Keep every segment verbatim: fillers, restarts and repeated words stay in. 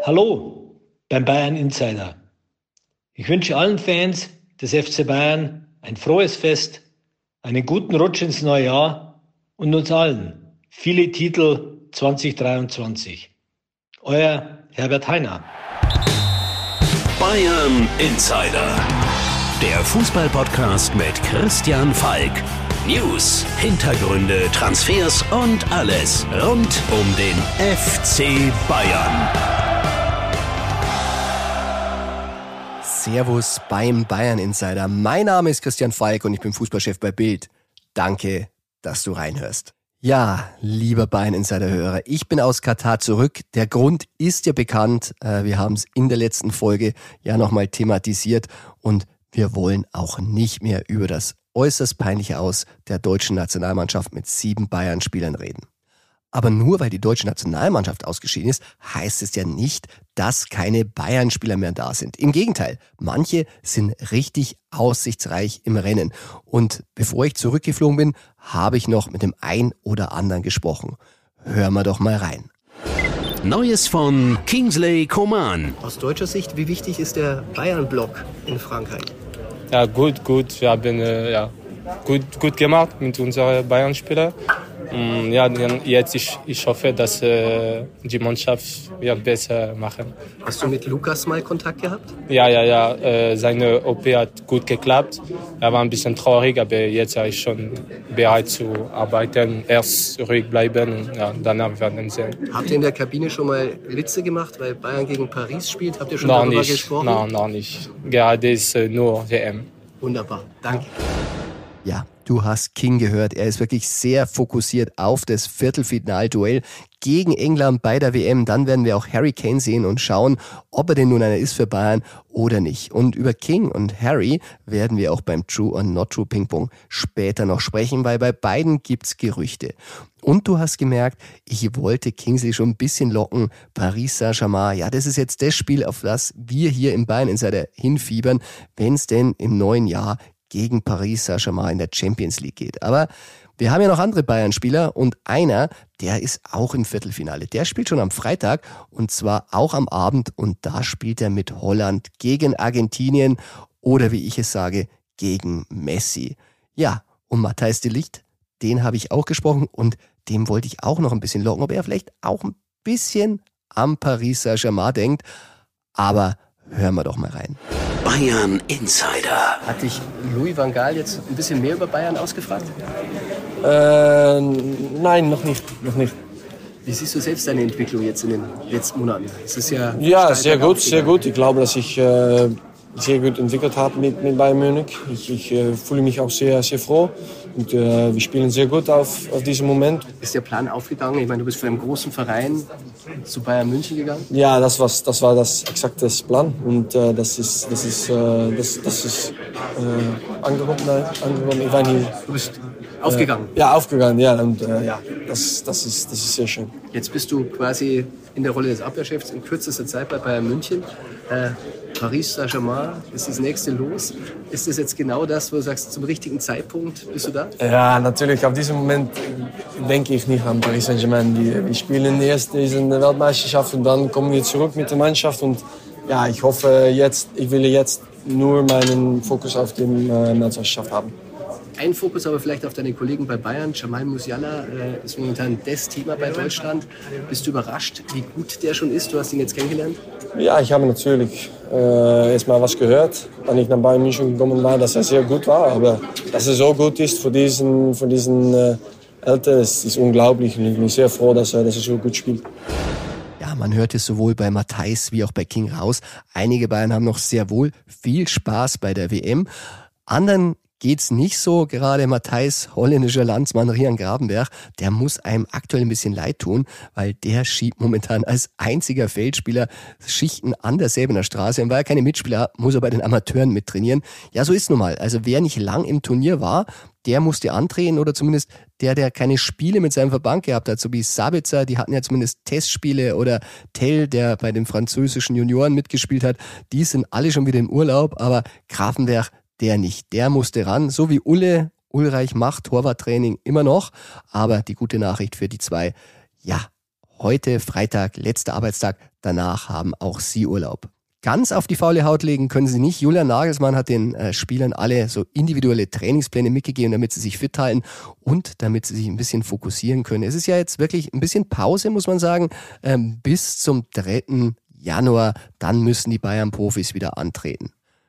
Hallo beim Bayern Insider. Ich wünsche allen Fans des F C Bayern ein frohes Fest, einen guten Rutsch ins neue Jahr und uns allen viele Titel zwanzig dreiundzwanzig. Euer Herbert Hainer. Bayern Insider, der Fußball-Podcast mit Christian Falk. News, Hintergründe, Transfers und alles rund um den F C Bayern. Servus beim Bayern Insider. Mein Name ist Christian Falk und ich bin Fußballchef bei Bild. Danke, dass du reinhörst. Ja, lieber Bayern Insider-Hörer, ich bin aus Katar zurück. Der Grund ist ja bekannt. Wir haben es in der letzten Folge ja nochmal thematisiert und wir wollen auch nicht mehr über das äußerst peinliche Aus der deutschen Nationalmannschaft mit sieben Bayern-Spielern reden. Aber nur weil die deutsche Nationalmannschaft ausgeschieden ist, heißt es ja nicht, dass keine Bayern-Spieler mehr da sind. Im Gegenteil, manche sind richtig aussichtsreich im Rennen. Und bevor ich zurückgeflogen bin, habe ich noch mit dem ein oder anderen gesprochen. Hören wir doch mal rein. Neues von Kingsley Coman. Aus deutscher Sicht, wie wichtig ist der Bayern-Block in Frankreich? Ja, gut, gut. Wir haben äh, ja, gut, gut gemacht mit unseren Bayern-Spielern. Um, ja, jetzt ich, ich hoffe, dass äh, die Mannschaft wird besser machen. Hast du mit Lukas mal Kontakt gehabt? Ja, ja, ja. Äh, seine O P hat gut geklappt. Er war ein bisschen traurig, aber jetzt ist er schon bereit zu arbeiten. Erst ruhig bleiben und ja, danach werden wir sehen. Habt ihr in der Kabine schon mal Witze gemacht, weil Bayern gegen Paris spielt? Habt ihr schon noch darüber nicht, gesprochen? Nein, noch nicht. Gerade ist äh, nur W M. Wunderbar, danke. Ja, du hast King gehört. Er ist wirklich sehr fokussiert auf das Viertelfinalduell gegen England bei der W M. Dann werden wir auch Harry Kane sehen und schauen, ob er denn nun einer ist für Bayern oder nicht. Und über King und Harry werden wir auch beim True or Not True Ping Pong später noch sprechen, weil bei beiden gibt's Gerüchte. Und du hast gemerkt, ich wollte Kingsley schon ein bisschen locken. Paris Saint-Germain, ja, das ist jetzt das Spiel, auf das wir hier im Bayern Insider hinfiebern, wenn es denn im neuen Jahr gegen Paris Saint-Germain in der Champions League geht. Aber wir haben ja noch andere Bayern-Spieler und einer, der ist auch im Viertelfinale. Der spielt schon am Freitag und zwar auch am Abend und da spielt er mit Holland gegen Argentinien oder wie ich es sage, gegen Messi. Ja, und Matthijs de Ligt, den habe ich auch gesprochen und dem wollte ich auch noch ein bisschen locken, ob er vielleicht auch ein bisschen am Paris Saint-Germain denkt. Aber hören wir doch mal rein. Bayern Insider. Hat dich Louis van Gaal jetzt ein bisschen mehr über Bayern ausgefragt? Äh, nein, noch nicht, noch nicht. Wie siehst du selbst deine Entwicklung jetzt in den letzten Monaten? Es ist ja, ja, sehr gut, sehr gut. Ich glaube, dass ich äh, sehr gut entwickelt habe mit, mit Bayern Munich. Ich, ich äh, fühle mich auch sehr, sehr froh. Und äh, wir spielen sehr gut auf, auf diesen Moment. Ist der Plan aufgegangen? Ich meine, du bist von einem großen Verein zu Bayern München gegangen. Ja, das war das, war das exakte Plan. Und äh, das ist, das ist, äh, das, das ist äh, angekommen. angekommen. Ich war nie, du bist aufgegangen? Äh, ja, aufgegangen, ja. Und äh, ja, das, das, ist, das ist sehr schön. Jetzt bist du quasi in der Rolle des Abwehrchefs in kürzester Zeit bei Bayern München. Äh, Paris Saint-Germain ist das nächste Los. Ist das jetzt genau das, wo du sagst, zum richtigen Zeitpunkt bist du da? Ja, natürlich. Auf diesem Moment denke ich nicht an Paris Saint-Germain. Wir spielen erst diese Weltmeisterschaft und dann kommen wir zurück mit der Mannschaft. Und ja, ich hoffe jetzt, ich will jetzt nur meinen Fokus auf die äh, Weltmeisterschaft haben. Ein Fokus aber vielleicht auf deine Kollegen bei Bayern. Jamal Musiala äh, ist momentan das Thema bei Deutschland. Bist du überrascht, wie gut der schon ist? Du hast ihn jetzt kennengelernt. Ja, ich habe natürlich äh, erst mal was gehört, als ich nach Bayern München gekommen war, dass er sehr gut war. Aber dass er so gut ist für diesen, für diesen äh, Alter, ist, ist unglaublich. Und ich bin sehr froh, dass er, dass er so gut spielt. Ja, man hört es sowohl bei Matthijs wie auch bei King raus. Einige Bayern haben noch sehr wohl viel Spaß bei der W M. Anderen geht's nicht so. Gerade Matthijs holländischer Landsmann Rian Gravenberch, der muss einem aktuell ein bisschen leid tun, weil der schiebt momentan als einziger Feldspieler Schichten an der Säbener Straße. Und weil er keine Mitspieler hat, muss er bei den Amateuren mittrainieren. Ja, so ist nun mal. Also wer nicht lang im Turnier war, der musste antreten oder zumindest der, der keine Spiele mit seinem Verband gehabt hat, so wie Sabitzer, die hatten ja zumindest Testspiele, oder Tell, der bei den französischen Junioren mitgespielt hat, die sind alle schon wieder im Urlaub, aber Gravenberch, der nicht. Der musste ran, so wie Ulle. Ulreich macht Torwarttraining immer noch, aber die gute Nachricht für die zwei, ja, heute Freitag, letzter Arbeitstag, danach haben auch sie Urlaub. Ganz auf die faule Haut legen können sie nicht. Julian Nagelsmann hat den äh, Spielern alle so individuelle Trainingspläne mitgegeben, damit sie sich fit halten und damit sie sich ein bisschen fokussieren können. Es ist ja jetzt wirklich ein bisschen Pause, muss man sagen, ähm, bis zum dritten Januar. Dann müssen die Bayern-Profis wieder antreten.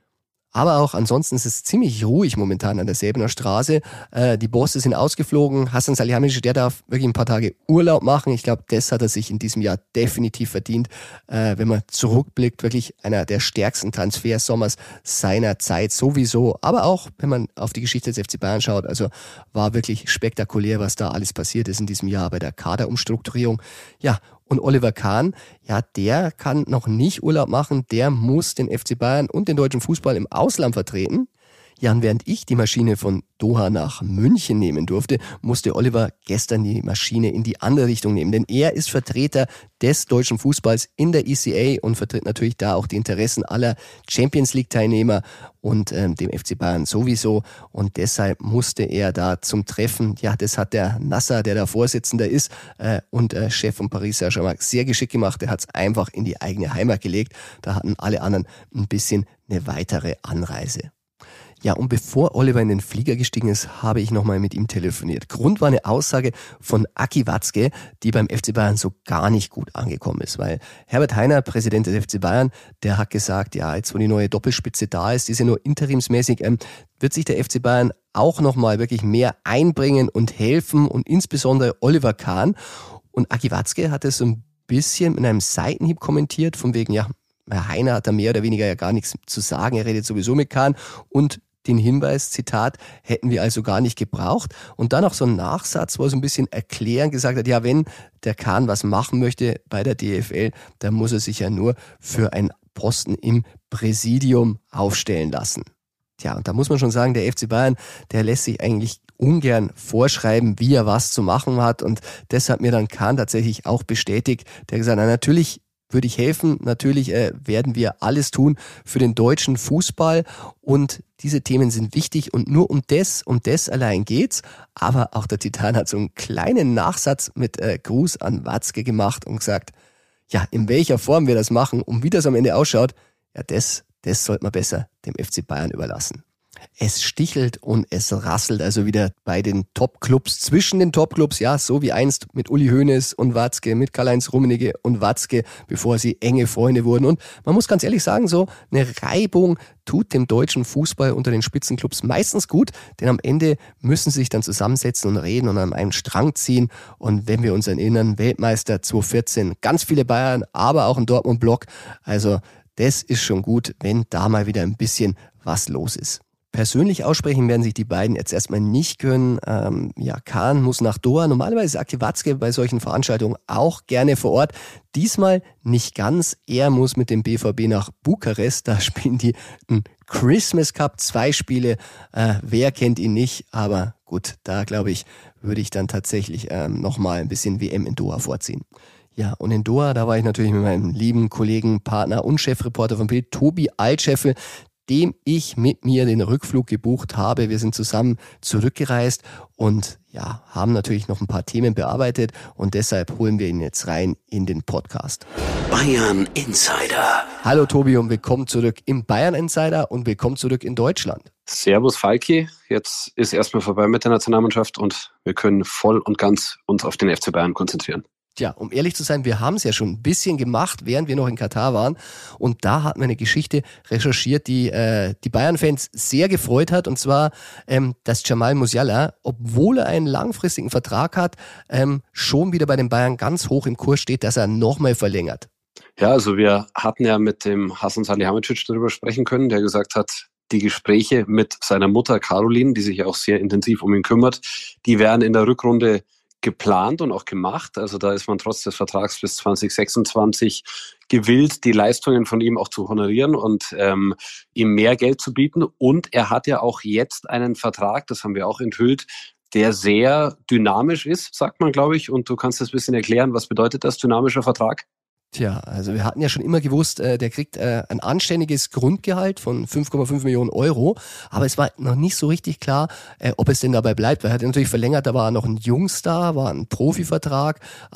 Aber auch ansonsten ist es ziemlich ruhig momentan an der Säbener Straße. Äh, die Bosse sind ausgeflogen. Hasan Salihamidzic, der darf wirklich ein paar Tage Urlaub machen. Ich glaube, das hat er sich in diesem Jahr definitiv verdient. Äh, wenn man zurückblickt, wirklich einer der stärksten Transfersommers seiner Zeit sowieso. Aber auch, wenn man auf die Geschichte des F C Bayern schaut, also war wirklich spektakulär, was da alles passiert ist in diesem Jahr bei der Kaderumstrukturierung. Ja, und Oliver Kahn, ja, der kann noch nicht Urlaub machen, der muss den F C Bayern und den deutschen Fußball im Ausland vertreten. Ja, und während ich die Maschine von Doha nach München nehmen durfte, musste Oliver gestern die Maschine in die andere Richtung nehmen. Denn er ist Vertreter des deutschen Fußballs in der E C A und vertritt natürlich da auch die Interessen aller Champions-League-Teilnehmer und ähm, dem F C Bayern sowieso. Und deshalb musste er da zum Treffen, ja, das hat der Nasser, der da Vorsitzender ist äh, und äh, Chef von Paris Saint-Germain, sehr geschickt gemacht. Der hat es einfach in die eigene Heimat gelegt. Da hatten alle anderen ein bisschen eine weitere Anreise. Ja, und bevor Oliver in den Flieger gestiegen ist, habe ich nochmal mit ihm telefoniert. Grund war eine Aussage von Aki Watzke, die beim F C Bayern so gar nicht gut angekommen ist, weil Herbert Hainer, Präsident des F C Bayern, der hat gesagt, ja, jetzt wo die neue Doppelspitze da ist, die ist ja nur interimsmäßig, ähm, wird sich der F C Bayern auch nochmal wirklich mehr einbringen und helfen und insbesondere Oliver Kahn. Und Aki Watzke hat es so ein bisschen mit einem Seitenhieb kommentiert, von wegen, ja, Herr Hainer hat da mehr oder weniger ja gar nichts zu sagen, er redet sowieso mit Kahn und den Hinweis, Zitat, hätten wir also gar nicht gebraucht. Und dann noch so ein Nachsatz, wo er so ein bisschen erklären gesagt hat, ja, wenn der Kahn was machen möchte bei der D F L, dann muss er sich ja nur für einen Posten im Präsidium aufstellen lassen. Tja, und da muss man schon sagen, der F C Bayern, der lässt sich eigentlich ungern vorschreiben, wie er was zu machen hat. Und das hat mir dann Kahn tatsächlich auch bestätigt. Der hat gesagt, na, natürlich würde ich helfen. Natürlich äh, werden wir alles tun für den deutschen Fußball und diese Themen sind wichtig und nur um das, um das allein geht's. Aber auch der Titan hat so einen kleinen Nachsatz mit äh, Gruß an Watzke gemacht und gesagt, ja, in welcher Form wir das machen und wie das am Ende ausschaut, ja, das, das sollte man besser dem F C Bayern überlassen. Es stichelt und es rasselt also wieder bei den Top-Clubs, zwischen den Top-Clubs, ja, so wie einst mit Uli Hoeneß und Watzke, mit Karl-Heinz Rummenigge und Watzke, bevor sie enge Freunde wurden. Und man muss ganz ehrlich sagen, so eine Reibung tut dem deutschen Fußball unter den Spitzenclubs meistens gut, denn am Ende müssen sie sich dann zusammensetzen und reden und an einem Strang ziehen. Und wenn wir uns erinnern, Weltmeister zweitausendvierzehn, ganz viele Bayern, aber auch ein Dortmund-Block. Also das ist schon gut, wenn da mal wieder ein bisschen was los ist. Persönlich aussprechen werden sich die beiden jetzt erstmal nicht können. Ähm, ja, Kahn muss nach Doha. Normalerweise ist Aki Watzke bei solchen Veranstaltungen auch gerne vor Ort. Diesmal nicht ganz. Er muss mit dem B V B nach Bukarest. Da spielen die einen Christmas Cup, zwei Spiele. Äh, wer kennt ihn nicht? Aber gut, da glaube ich, würde ich dann tatsächlich ähm, nochmal ein bisschen W M in Doha vorziehen. Ja, und in Doha, da war ich natürlich mit meinem lieben Kollegen, Partner und Chefreporter von Bild, Tobi Altscheffel, dem ich mit mir den Rückflug gebucht habe. Wir sind zusammen zurückgereist und ja, haben natürlich noch ein paar Themen bearbeitet und deshalb holen wir ihn jetzt rein in den Podcast. Bayern Insider. Hallo Tobi und willkommen zurück im Bayern Insider und willkommen zurück in Deutschland. Servus Falki, jetzt ist erstmal vorbei mit der Nationalmannschaft und wir können voll und ganz uns auf den F C Bayern konzentrieren. Tja, um ehrlich zu sein, wir haben es ja schon ein bisschen gemacht, während wir noch in Katar waren. Und da hatten wir eine Geschichte recherchiert, die äh, die Bayern-Fans sehr gefreut hat. Und zwar, ähm, dass Jamal Musiala, obwohl er einen langfristigen Vertrag hat, ähm, schon wieder bei den Bayern ganz hoch im Kurs steht, dass er nochmal verlängert. Ja, also wir hatten ja mit dem Hasan Salihamidzic darüber sprechen können, der gesagt hat, die Gespräche mit seiner Mutter Caroline, die sich ja auch sehr intensiv um ihn kümmert, die werden in der Rückrunde geplant und auch gemacht. Also da ist man trotz des Vertrags bis zwanzig sechsundzwanzig gewillt, die Leistungen von ihm auch zu honorieren und ähm, ihm mehr Geld zu bieten. Und er hat ja auch jetzt einen Vertrag, das haben wir auch enthüllt, der sehr dynamisch ist, sagt man, glaube ich. Und du kannst das ein bisschen erklären, was bedeutet das, dynamischer Vertrag? Tja, also wir hatten ja schon immer gewusst, äh, der kriegt äh, ein anständiges Grundgehalt von fünf Komma fünf Millionen Euro, aber es war noch nicht so richtig klar, äh, ob es denn dabei bleibt, weil er hat natürlich verlängert, da war noch ein Jungstar, war ein Profivertrag, aber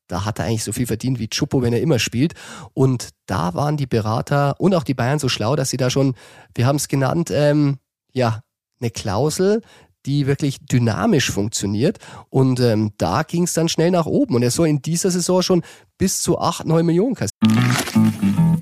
da hat er eigentlich so viel verdient wie Choupo, wenn er immer spielt. Und da waren die Berater und auch die Bayern so schlau, dass sie da schon, wir haben es genannt, ähm, ja, eine Klausel, die wirklich dynamisch funktioniert. Und ähm, da ging es dann schnell nach oben. Und er soll in dieser Saison schon bis zu acht, neun Millionen kassieren.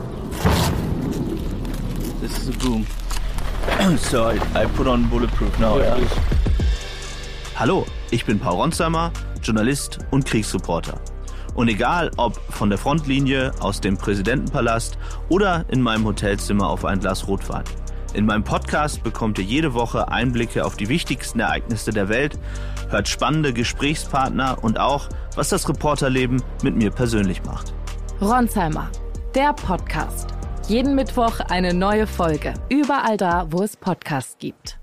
This is a boom. So I, I put on bulletproof now. Yeah. Hallo, ich bin Paul Ronsheimer, Journalist und Kriegsreporter. Und egal ob von der Frontlinie, aus dem Präsidentenpalast oder in meinem Hotelzimmer auf ein Glas Rotwein. In meinem Podcast bekommt ihr jede Woche Einblicke auf die wichtigsten Ereignisse der Welt, hört spannende Gesprächspartner und auch, was das Reporterleben mit mir persönlich macht. Ronsheimer, der Podcast. Jeden Mittwoch eine neue Folge. Überall da, wo es Podcasts gibt.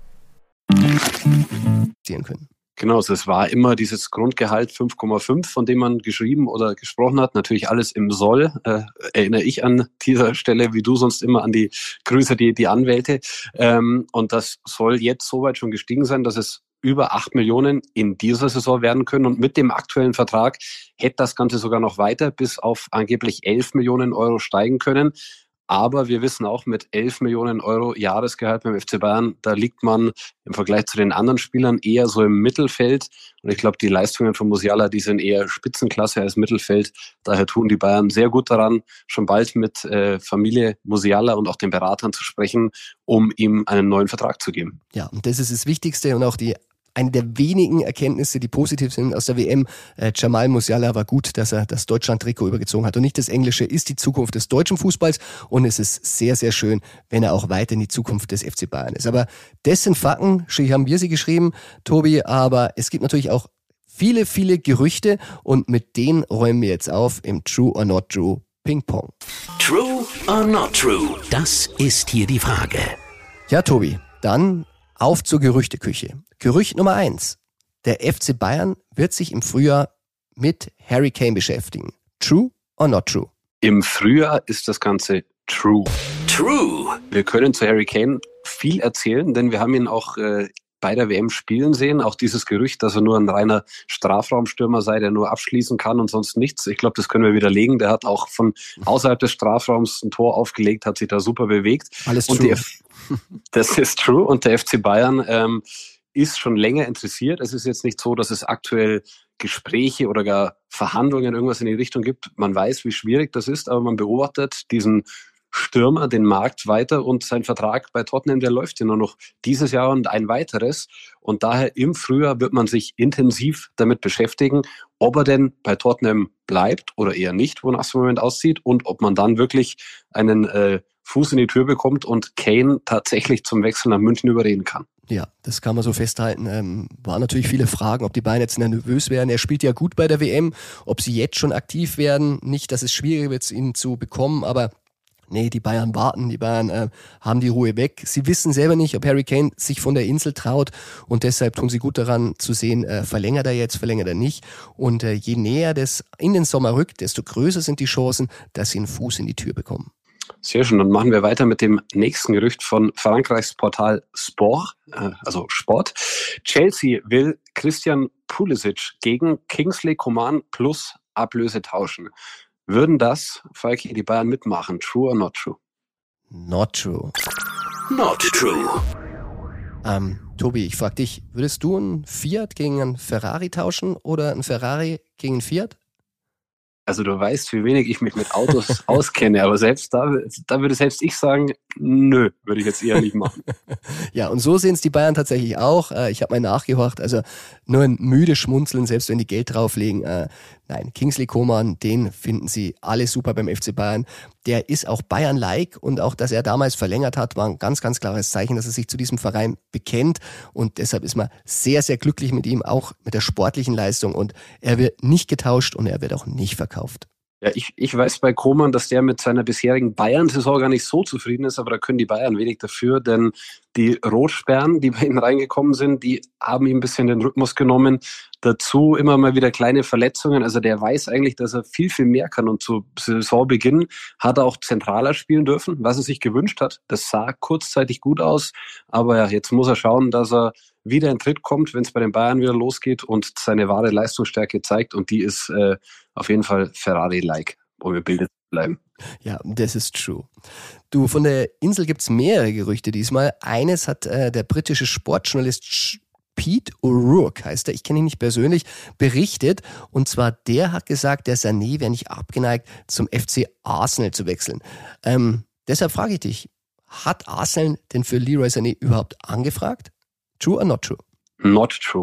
Können. Genau, also es war immer dieses Grundgehalt fünf Komma fünf, von dem man geschrieben oder gesprochen hat. Natürlich alles im Soll. Äh, erinnere ich an dieser Stelle, wie du sonst immer, an die Grüße, die, die Anwälte. Ähm, und das soll jetzt soweit schon gestiegen sein, dass es über acht Millionen in dieser Saison werden können. Und mit dem aktuellen Vertrag hätte das Ganze sogar noch weiter bis auf angeblich elf Millionen Euro steigen können. Aber wir wissen auch, mit elf Millionen Euro Jahresgehalt beim F C Bayern, da liegt man im Vergleich zu den anderen Spielern eher so im Mittelfeld. Und ich glaube, die Leistungen von Musiala, die sind eher Spitzenklasse als Mittelfeld. Daher tun die Bayern sehr gut daran, schon bald mit äh, Familie Musiala und auch den Beratern zu sprechen, um ihm einen neuen Vertrag zu geben. Ja, und das ist das Wichtigste und auch die eine der wenigen Erkenntnisse, die positiv sind aus der W M. Äh, Jamal Musiala war gut, dass er das Deutschland-Trikot übergezogen hat. Und nicht das Englische ist die Zukunft des deutschen Fußballs. Und es ist sehr, sehr schön, wenn er auch weiter in die Zukunft des F C Bayern ist. Aber das sind Fakten, schließlich haben wir sie geschrieben, Tobi. Aber es gibt natürlich auch viele, viele Gerüchte. Und mit denen räumen wir jetzt auf im True or Not True Ping-Pong. True or not true? Das ist hier die Frage. Ja, Tobi, dann auf zur Gerüchteküche. Gerücht Nummer eins. Der F C Bayern wird sich im Frühjahr mit Harry Kane beschäftigen. True or not true? Im Frühjahr ist das Ganze true. True. Wir können zu Harry Kane viel erzählen, denn wir haben ihn auch äh, bei der W M spielen sehen. Auch dieses Gerücht, dass er nur ein reiner Strafraumstürmer sei, der nur abschließen kann und sonst nichts. Ich glaube, das können wir widerlegen. Der hat auch von außerhalb des Strafraums ein Tor aufgelegt, hat sich da super bewegt. Alles und true. Die, das ist true. Und der F C Bayern ähm, ist schon länger interessiert. Es ist jetzt nicht so, dass es aktuell Gespräche oder gar Verhandlungen, irgendwas in die Richtung gibt. Man weiß, wie schwierig das ist, aber man beobachtet diesen Stürmer, den Markt weiter und sein Vertrag bei Tottenham, der läuft ja nur noch dieses Jahr und ein weiteres. Und daher im Frühjahr wird man sich intensiv damit beschäftigen, ob er denn bei Tottenham bleibt oder eher nicht, wonach es im Moment aussieht und ob man dann wirklich einen äh, Fuß in die Tür bekommt und Kane tatsächlich zum Wechsel nach München überreden kann. Ja, das kann man so festhalten. Ähm, waren natürlich viele Fragen, ob die Bayern jetzt nervös werden. Er spielt ja gut bei der W M, ob sie jetzt schon aktiv werden. Nicht, dass es schwierig wird, ihn zu bekommen, aber nee, die Bayern warten, die Bayern äh, haben die Ruhe weg. Sie wissen selber nicht, ob Harry Kane sich von der Insel traut und deshalb tun sie gut daran zu sehen, äh, verlängert er jetzt, verlängert er nicht. Und äh, je näher das in den Sommer rückt, desto größer sind die Chancen, dass sie einen Fuß in die Tür bekommen. Sehr schön, dann machen wir weiter mit dem nächsten Gerücht von Frankreichs Portal Sport, äh, also Sport. Chelsea will Christian Pulisic gegen Kingsley Coman plus Ablöse tauschen. Würden das, Falki, die Bayern mitmachen? True or not true? Not true. Not true. Ähm, Tobi, ich frage dich, würdest du einen Fiat gegen einen Ferrari tauschen oder einen Ferrari gegen einen Fiat? Also du weißt, wie wenig ich mich mit Autos auskenne, aber selbst da, da würde selbst ich sagen, nö, würde ich jetzt eher nicht machen. Ja, und so sehen es die Bayern tatsächlich auch. Ich habe mal nachgehorcht, also nur ein müde Schmunzeln, selbst wenn die Geld drauflegen. Nein, Kingsley Coman, den finden sie alle super beim F C Bayern. Der ist auch Bayern-like und auch, dass er damals verlängert hat, war ein ganz, ganz klares Zeichen, dass er sich zu diesem Verein bekennt und deshalb ist man sehr, sehr glücklich mit ihm, auch mit der sportlichen Leistung und er wird nicht getauscht und er wird auch nicht verkauft. Ja, ich, ich weiß bei Koeman, dass der mit seiner bisherigen Bayern-Saison gar nicht so zufrieden ist, aber da können die Bayern wenig dafür, denn die Rotsperren, die bei ihm reingekommen sind, die haben ihm ein bisschen den Rhythmus genommen. Dazu immer mal wieder kleine Verletzungen. Also der weiß eigentlich, dass er viel, viel mehr kann. Und zu Saisonbeginn hat er auch zentraler spielen dürfen, was er sich gewünscht hat. Das sah kurzzeitig gut aus. Aber ja, jetzt muss er schauen, dass er wieder in Tritt kommt, wenn es bei den Bayern wieder losgeht und seine wahre Leistungsstärke zeigt. Und die ist äh, auf jeden Fall Ferrari-like, um im Bilde zu bleiben. Ja, das ist true. Du, von der Insel gibt's mehrere Gerüchte diesmal. Eines hat äh, der britische Sportjournalist Pete O'Rourke, heißt er, ich kenne ihn nicht persönlich, berichtet. Und zwar, der hat gesagt, der Sané wäre nicht abgeneigt, zum F C Arsenal zu wechseln. Ähm, deshalb frage ich dich, hat Arsenal denn für Leroy Sané überhaupt angefragt? True or not true? Not true.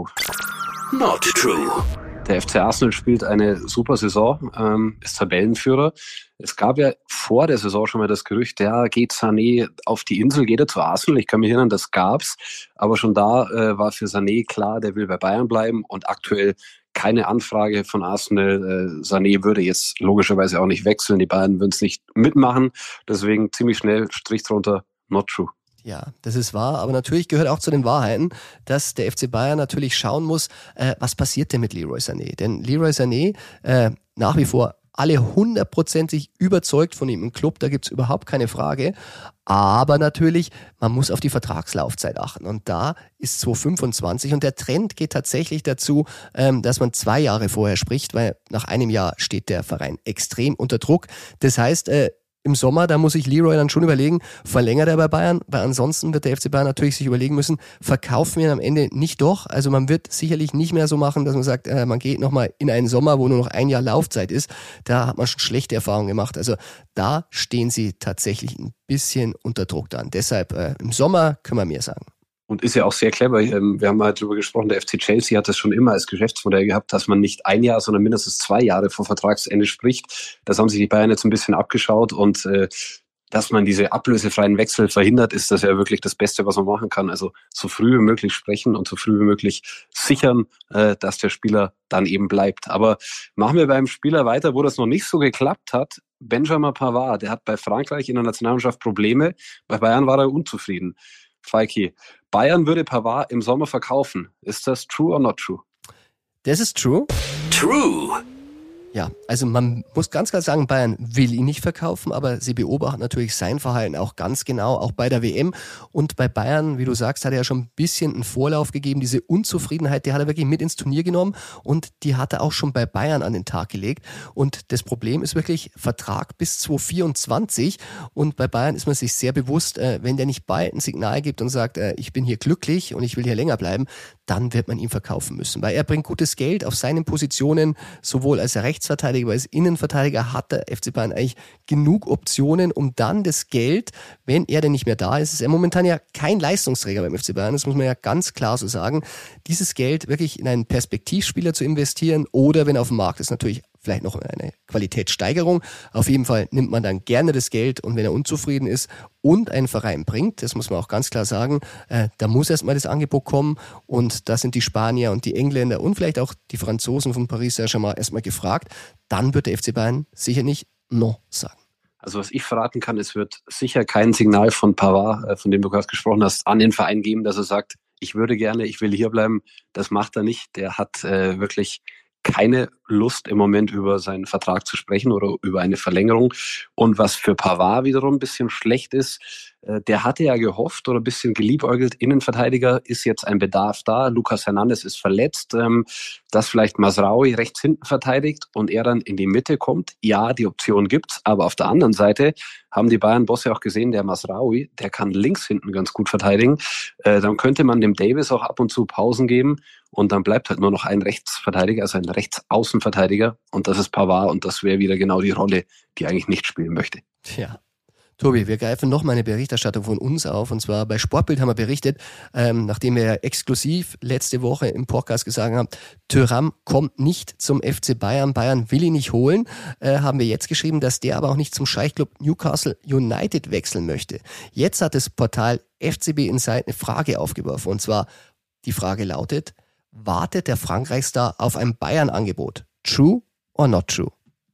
Not true. Der F C Arsenal spielt eine super Saison, ähm, ist Tabellenführer. Es gab ja vor der Saison schon mal das Gerücht, ja, geht Sané auf die Insel, geht er zu Arsenal? Ich kann mich erinnern, das gab's. Aber schon da äh, war für Sané klar, der will bei Bayern bleiben und aktuell keine Anfrage von Arsenal. Äh, Sané würde jetzt logischerweise auch nicht wechseln, die Bayern würden es nicht mitmachen. Deswegen ziemlich schnell Strich drunter, not true. Ja, das ist wahr, aber natürlich gehört auch zu den Wahrheiten, dass der F C Bayern natürlich schauen muss, äh, was passiert denn mit Leroy Sané? Denn Leroy Sané, äh, nach wie vor alle hundertprozentig überzeugt von ihm im Club, da gibt's überhaupt keine Frage. Aber natürlich, man muss auf die Vertragslaufzeit achten. Und da ist zwanzig fünfundzwanzig und der Trend geht tatsächlich dazu, ähm, dass man zwei Jahre vorher spricht, weil nach einem Jahr steht der Verein extrem unter Druck. Das heißt, äh, im Sommer, da muss sich Leroy dann schon überlegen, verlängert er bei Bayern, weil ansonsten wird der F C Bayern natürlich sich überlegen müssen, verkaufen wir ihn am Ende nicht doch. Also man wird sicherlich nicht mehr so machen, dass man sagt, äh, man geht nochmal in einen Sommer, wo nur noch ein Jahr Laufzeit ist. Da hat man schon schlechte Erfahrungen gemacht. Also da stehen sie tatsächlich ein bisschen unter Druck dann. Deshalb äh, im Sommer können wir mehr sagen. Und ist ja auch sehr clever. Wir haben halt darüber gesprochen, der F C Chelsea hat das schon immer als Geschäftsmodell gehabt, dass man nicht ein Jahr, sondern mindestens zwei Jahre vor Vertragsende spricht. Das haben sich die Bayern jetzt ein bisschen abgeschaut und äh, dass man diese ablösefreien Wechsel verhindert, ist das ja wirklich das Beste, was man machen kann. Also so früh wie möglich sprechen und so früh wie möglich sichern, äh, dass der Spieler dann eben bleibt. Aber machen wir beim Spieler weiter, wo das noch nicht so geklappt hat. Benjamin Pavard, der hat bei Frankreich in der Nationalmannschaft Probleme. Bei Bayern war er unzufrieden. Falki, Bayern würde Pavard im Sommer verkaufen. Ist das true or not true? Das ist true. True. Ja, also man muss ganz klar sagen, Bayern will ihn nicht verkaufen, aber sie beobachten natürlich sein Verhalten auch ganz genau, auch bei der W M. Und bei Bayern, wie du sagst, hat er ja schon ein bisschen einen Vorlauf gegeben. Diese Unzufriedenheit, die hat er wirklich mit ins Turnier genommen und die hat er auch schon bei Bayern an den Tag gelegt. Und das Problem ist wirklich Vertrag bis zwanzig vierundzwanzig. Und bei Bayern ist man sich sehr bewusst, wenn der nicht bald ein Signal gibt und sagt, ich bin hier glücklich und ich will hier länger bleiben, dann wird man ihn verkaufen müssen. Weil er bringt gutes Geld auf seinen Positionen, sowohl als Rechtsverteidiger als Innenverteidiger hat der F C Bayern eigentlich genug Optionen, um dann das Geld, wenn er denn nicht mehr da ist, ist er momentan ja kein Leistungsträger beim F C Bayern, das muss man ja ganz klar so sagen, dieses Geld wirklich in einen Perspektivspieler zu investieren oder wenn er auf dem Markt ist, natürlich vielleicht noch eine Qualitätssteigerung. Auf jeden Fall nimmt man dann gerne das Geld und wenn er unzufrieden ist und einen Verein bringt, das muss man auch ganz klar sagen, äh, da muss erstmal das Angebot kommen und da sind die Spanier und die Engländer und vielleicht auch die Franzosen von Paris Saint-Germain erstmal gefragt. Dann wird der F C Bayern sicher nicht no sagen. Also was ich verraten kann, es wird sicher kein Signal von Pavard, äh, von dem du gerade gesprochen hast, an den Verein geben, dass er sagt, ich würde gerne, ich will hier bleiben. Das macht er nicht. Der hat äh, wirklich keine Lust im Moment über seinen Vertrag zu sprechen oder über eine Verlängerung. Und was für Pavard wiederum ein bisschen schlecht ist, äh, der hatte ja gehofft oder ein bisschen geliebäugelt, Innenverteidiger ist jetzt ein Bedarf da. Lucas Hernandez ist verletzt, ähm, dass vielleicht Mazraoui rechts hinten verteidigt und er dann in die Mitte kommt. Ja, die Option gibt's, aber auf der anderen Seite haben die Bayern-Bosse auch gesehen, der Mazraoui, der kann links hinten ganz gut verteidigen. Äh, dann könnte man dem Davis auch ab und zu Pausen geben und dann bleibt halt nur noch ein Rechtsverteidiger, also ein Rechtsaußenverteidiger und das ist Pavard und das wäre wieder genau die Rolle, die er eigentlich nicht spielen möchte. Ja. Tobi, wir greifen noch mal eine Berichterstattung von uns auf und zwar bei Sportbild haben wir berichtet, ähm, nachdem wir ja exklusiv letzte Woche im Podcast gesagt haben, Thuram kommt nicht zum F C Bayern, Bayern will ihn nicht holen, äh, haben wir jetzt geschrieben, dass der aber auch nicht zum Scheichclub Newcastle United wechseln möchte. Jetzt hat das Portal F C B Inside eine Frage aufgeworfen und zwar, die Frage lautet, wartet der Frankreichstar auf ein Bayern-Angebot? True or not true?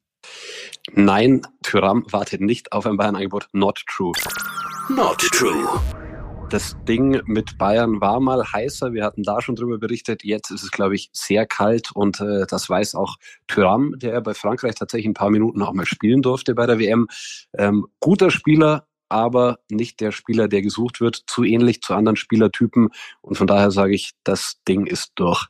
Nein, Thuram wartet nicht auf ein Bayern-Angebot. Not true. Not true. Das Ding mit Bayern war mal heißer. Wir hatten da schon drüber berichtet. Jetzt ist es, glaube ich, sehr kalt und äh, das weiß auch Thuram, der bei Frankreich tatsächlich ein paar Minuten auch mal spielen durfte bei der W M. Ähm, guter Spieler, aber nicht der Spieler, der gesucht wird. Zu ähnlich zu anderen Spielertypen. Und von daher sage ich, das Ding ist durch.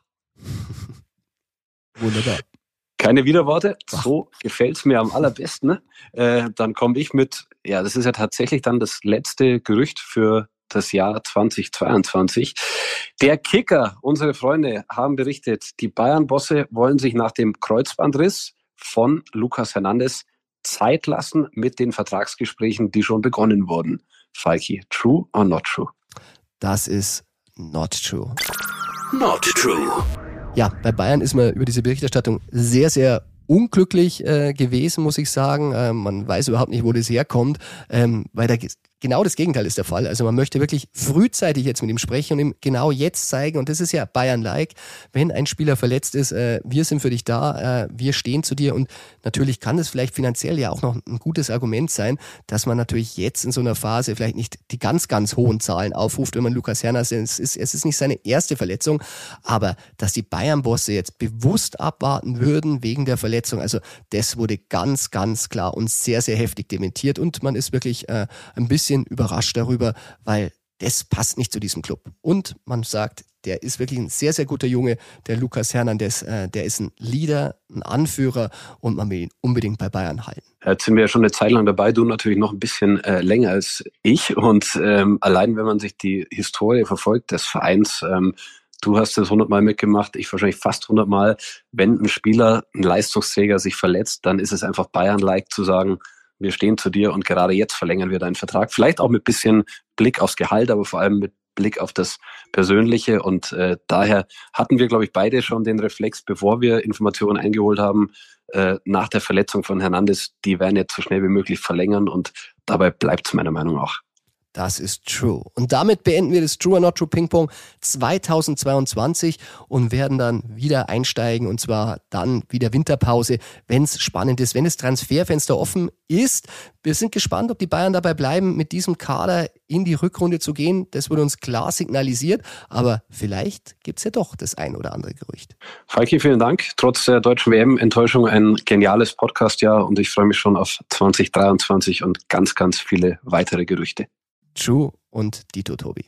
Wunderbar. Keine Widerworte, so gefällt's mir am allerbesten. Äh, dann komme ich mit, ja, das ist ja tatsächlich dann das letzte Gerücht für das Jahr zweitausendzweiundzwanzig. Der Kicker, unsere Freunde, haben berichtet, die Bayern-Bosse wollen sich nach dem Kreuzbandriss von Lucas Hernandez Zeit lassen mit den Vertragsgesprächen, die schon begonnen wurden. Falki, true or not true? Das ist not true. Not true. Ja, bei Bayern ist man über diese Berichterstattung sehr, sehr unglücklich äh, gewesen, muss ich sagen. Ähm, man weiß überhaupt nicht, wo das herkommt, ähm, weil da genau das Gegenteil ist der Fall. Also man möchte wirklich frühzeitig jetzt mit ihm sprechen und ihm genau jetzt zeigen, und das ist ja Bayern-like, wenn ein Spieler verletzt ist, äh, wir sind für dich da, äh, wir stehen zu dir, und natürlich kann das vielleicht finanziell ja auch noch ein gutes Argument sein, dass man natürlich jetzt in so einer Phase vielleicht nicht die ganz, ganz hohen Zahlen aufruft, wenn man Lucas Hernandez, es ist, es ist nicht seine erste Verletzung, aber dass die Bayern-Bosse jetzt bewusst abwarten würden wegen der Verletzung, also das wurde ganz, ganz klar und sehr, sehr heftig dementiert, und man ist wirklich äh, ein bisschen überrascht darüber, weil das passt nicht zu diesem Club. Und man sagt, der ist wirklich ein sehr, sehr guter Junge, der Lucas Hernandez, äh, der ist ein Leader, ein Anführer, und man will ihn unbedingt bei Bayern halten. Jetzt sind wir ja schon eine Zeit lang dabei, du natürlich noch ein bisschen äh, länger als ich, und ähm, allein wenn man sich die Historie verfolgt des Vereins, ähm, du hast das hundertmal mitgemacht, ich wahrscheinlich fast hundertmal, wenn ein Spieler, ein Leistungsträger sich verletzt, dann ist es einfach Bayern-like zu sagen, wir stehen zu dir und gerade jetzt verlängern wir deinen Vertrag. Vielleicht auch mit bisschen Blick aufs Gehalt, aber vor allem mit Blick auf das Persönliche. Und äh, daher hatten wir, glaube ich, beide schon den Reflex, bevor wir Informationen eingeholt haben, äh, nach der Verletzung von Hernandez, die werden jetzt so schnell wie möglich verlängern, und dabei bleibt es meiner Meinung nach. Das ist true. Und damit beenden wir das True or Not True Ping-Pong zweitausendzweiundzwanzig und werden dann wieder einsteigen, und zwar dann wieder Winterpause, wenn es spannend ist, wenn das Transferfenster offen ist. Wir sind gespannt, ob die Bayern dabei bleiben, mit diesem Kader in die Rückrunde zu gehen. Das wurde uns klar signalisiert, aber vielleicht gibt es ja doch das ein oder andere Gerücht. Falki, vielen Dank. Trotz der deutschen W M-Enttäuschung ein geniales Podcast-Jahr, und ich freue mich schon auf zwanzig dreiundzwanzig und ganz, ganz viele weitere Gerüchte. True und Dito Tobi.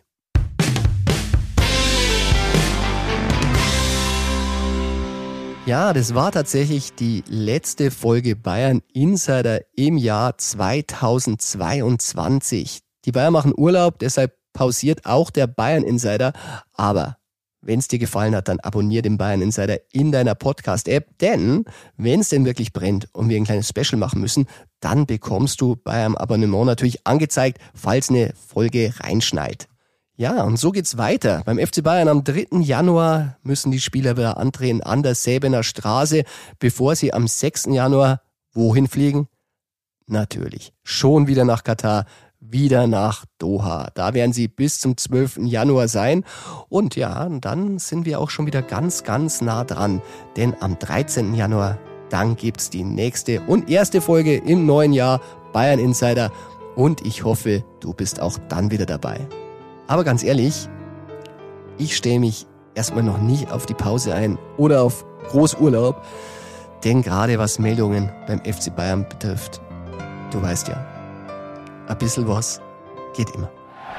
Ja, das war tatsächlich die letzte Folge Bayern Insider im Jahr zweitausendzweiundzwanzig. Die Bayern machen Urlaub, deshalb pausiert auch der Bayern Insider. Aber wenn es dir gefallen hat, dann abonnier den Bayern Insider in deiner Podcast-App. Denn wenn es denn wirklich brennt und wir ein kleines Special machen müssen, dann bekommst du bei einem Abonnement natürlich angezeigt, falls eine Folge reinschneit. Ja, und so geht's weiter. Beim F C Bayern am dritten Januar müssen die Spieler wieder antreten an der Säbener Straße, bevor sie am sechsten Januar wohin fliegen? Natürlich schon wieder nach Katar, wieder nach Doha. Da werden sie bis zum zwölften Januar sein. Und ja, dann sind wir auch schon wieder ganz, ganz nah dran. Denn am dreizehnten Januar, dann gibt's die nächste und erste Folge im neuen Jahr Bayern Insider. Und ich hoffe, du bist auch dann wieder dabei. Aber ganz ehrlich, ich stelle mich erstmal noch nicht auf die Pause ein oder auf Großurlaub. Denn gerade was Meldungen beim F C Bayern betrifft, du weißt ja, ein bisschen was geht immer.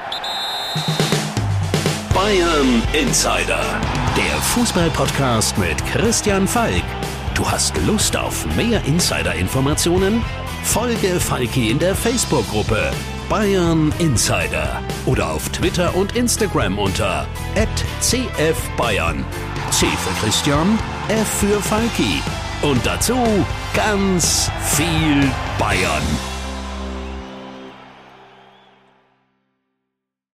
Bayern Insider, der Fußball-Podcast mit Christian Falk. Du hast Lust auf mehr Insider-Informationen? Folge Falki in der Facebook-Gruppe Bayern Insider oder auf Twitter und Instagram unter at c f bayern. C für Christian, F für Falki. Und dazu ganz viel Bayern.